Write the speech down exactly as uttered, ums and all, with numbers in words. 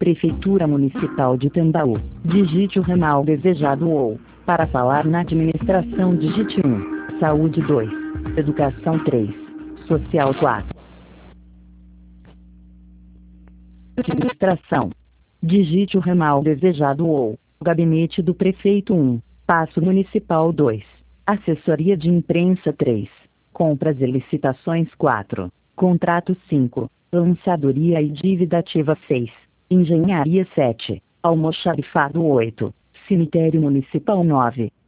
Prefeitura Municipal de Tambaú, digite o ramal desejado ou, para falar na administração digite um, saúde dois, educação três, social quatro. Administração. Digite o ramal desejado ou, gabinete do prefeito um, Paço Municipal dois, assessoria de imprensa três, compras e licitações quatro, contrato cinco, lançadoria e dívida ativa seis, engenharia sete, almoxarifado oito, cemitério municipal nove,